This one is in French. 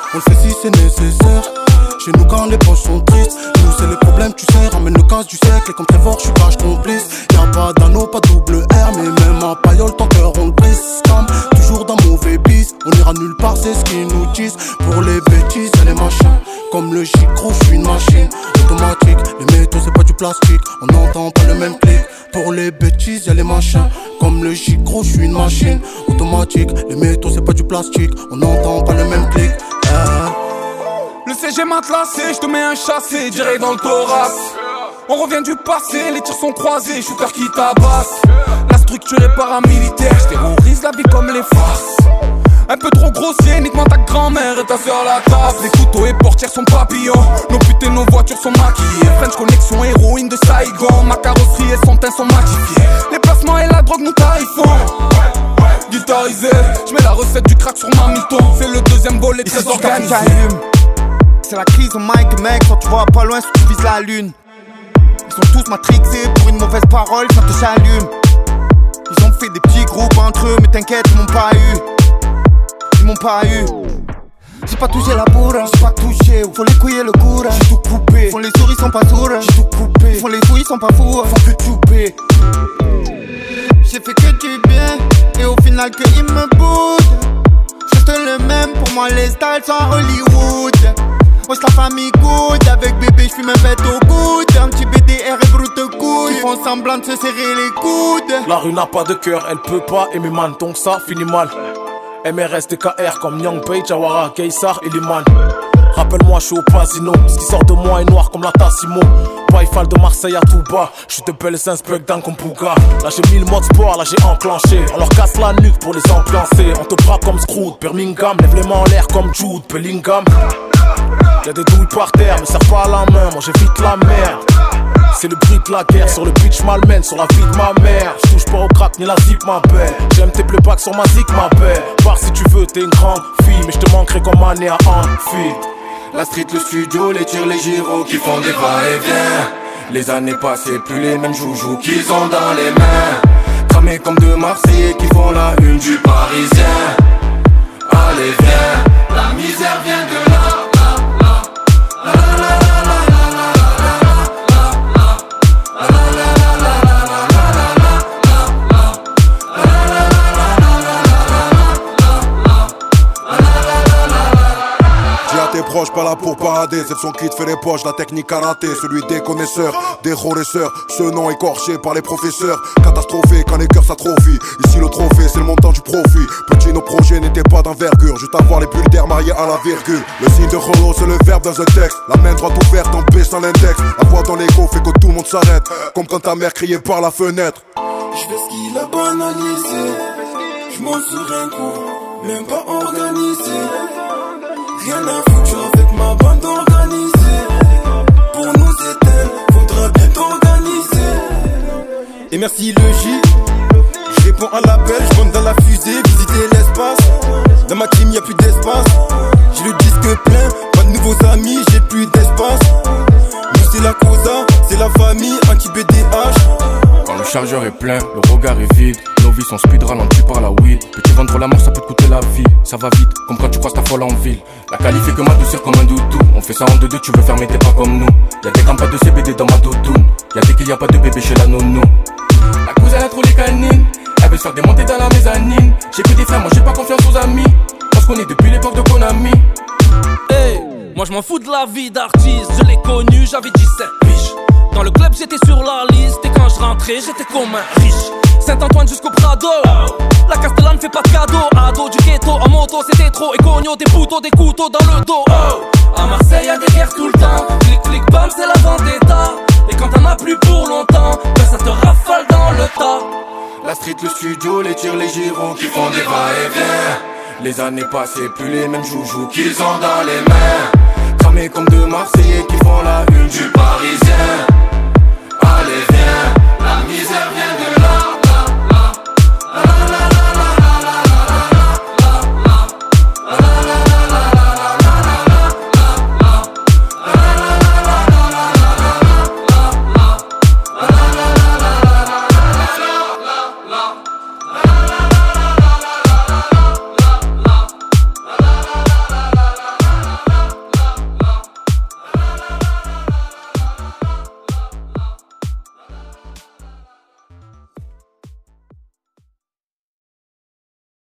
On le fait si c'est nécessaire. Chez nous quand les poches sont tristes, nous c'est les problèmes tu sais. Ramène le casse du siècle et comme Trevor je suis cache complice. Y'a pas d'anneau, pas double R, mais même en paillole ton cœur on le brise. Comme toujours dans mauvais bis, on ira nulle part c'est ce qu'ils nous disent. Pour les bêtises y'a les machins, comme le gicro je suis une machine automatique. Les métaux c'est pas du plastique, on n'entend pas le même clic. Pour les bêtises y'a les machins, comme le gicro je suis une machine automatique. Les métaux c'est pas du plastique, on n'entend pas le même clic. Le CG m'a classé, je te mets un chassé direct dans le thorax. On revient du passé, les tirs sont croisés, shooter qui tabasse. La structure est paramilitaire, je terrorise la vie comme les farces. Un peu trop grossier, nique-moi ta grand-mère et ta soeur la table. Les couteaux et portières sont papillons, nos putes et nos voitures sont maquillées. French connexion, héroïne de Saigon, ma carrosserie et son teint sont matifiés. Les placements et la drogue nous tarifons. Guitarisé, je mets la recette du crack sur ma mython. C'est le deuxième volet très organisé. C'est la crise au mic, mec, quand tu vois pas loin si tu vises la lune. Ils sont tous matrixés pour une mauvaise parole, ça te s'allume. Ils ont fait des petits groupes entre eux, mais t'inquiète, ils m'ont pas eu. Ils m'ont pas eu. J'ai pas touché la bourre, j'ai pas touché. Faut les couiller le courage, j'ai tout coupé. Font les souris, sont pas sourds, j'ai tout coupé. Font les fouilles, sont pas fous, font que chouper. J'ai fait que du bien, et au final que ils me boudent. Juste le même, pour moi les styles sont Hollywood. Wesh la famille good, avec bébé j'fume un bête au coude. Un petit BDR et brute couille, ils font semblant de se serrer les coudes. La rue n'a pas de cœur, elle peut pas aimer man, donc ça finit mal. MRS, DKR comme Young Page, Jawara, Gaysar et Liman. Rappelle-moi, je suis au Pasino, ce qui sort de moi est noir comme la Tassimo. Paifal de Marseille à tout bas, je suis de belles inspects dans comme Pouga. Là j'ai 1000 modes sport, là j'ai enclenché. On leur casse la nuque pour les ambiancer. On te braque comme Scrooge, Birmingham. Lève les mains en l'air comme Jude Bellingham. Y'a des douilles par terre, me serre pas à la main, moi j'évite la merde. C'est le bruit de la guerre, sur le pitch malmène, sur la vie de ma mère. Je touche pas au crack ni la zip ma belle. J'aime tes bleus packs sur ma zik ma belle. Pars si tu veux, t'es une grande fille, mais je te manquerai comme année à Anfield. La street, le studio, les tirs, les gyros qui font des va-et-vient. Les années passées, plus les mêmes joujoux qu'ils ont dans les mains. Cramés comme deux Marseillais qui font la une du Parisien. Allez viens, la misère vient de là. T'es proche, pas là pour parader. C'est son kit fait les poches, la technique karaté. Celui des connaisseurs, des connaisseurs. Ce nom écorché par les professeurs. Catastrophé quand les cœurs s'atrophient. Ici le trophée, c'est le montant du profit. Petit, nos projets n'étaient pas d'envergure. Juste avoir les bulles d'air mariées à la virgule. Le signe de Rolo, c'est le verbe dans un texte. La main droite ouverte en paix sans l'index. La voix dans l'écho fait que tout le monde s'arrête. Comme quand ta mère criait par la fenêtre. Je fais ce qu'il a banalisé. Je m'en sur un coup, même pas organisé. Rien à foutre avec ma bande organisée. Pour nous éteindre, faudra bien t'organiser. Et merci le J. Je réponds à l'appel, je monte dans la fusée, visiter l'espace. Dans ma team y'a plus d'espace. J'ai le disque plein, pas de nouveaux amis, j'ai plus d'espace. Nous c'est la causa, c'est la famille, anti-BDH. Quand le chargeur est plein, le regard est vide. Nos vies sont speed ralenties par la weed. Peux-tu vendre la mort, ça peut te coûter la vie. Ça va vite, comme quand tu croises ta folle en ville. La qualifie que ma douceur comme un doudou. On fait ça en 2-2, tu veux faire mais t'es pas comme nous. Y'a des campagnes de CBD dans ma doudoune. Y'a des qu'il y a pas de bébé chez la nounou. La cousine a trop les canines. Elle veut se faire démonter dans la mezzanine. J'ai que des frères, moi j'ai pas confiance aux amis. On se connaît depuis l'époque de Konami. Hey, moi je m'en fous de la vie d'artiste. Je l'ai connu, j'avais 17 piges. Dans le club j'étais sur la liste. Et quand je rentrais j'étais comme un riche. Saint-Antoine jusqu'au Prado. La Castellane fait pas de cadeaux. Ado du ghetto en moto c'était trop. Et cogno des poteaux, des couteaux dans le dos. À Marseille y'a des guerres tout le temps. Clic clic bam c'est la vendetta. Et quand t'en as plus pour longtemps, ben ça te rafale dans le tas. La street, le studio, les tirs, les gyros qui font des va-et-vient. Les années passées, plus les mêmes joujoux qu'ils ont dans les mains. Cramés comme deux Marseillais qui font la une du Parisien. Allez viens, la misère vient.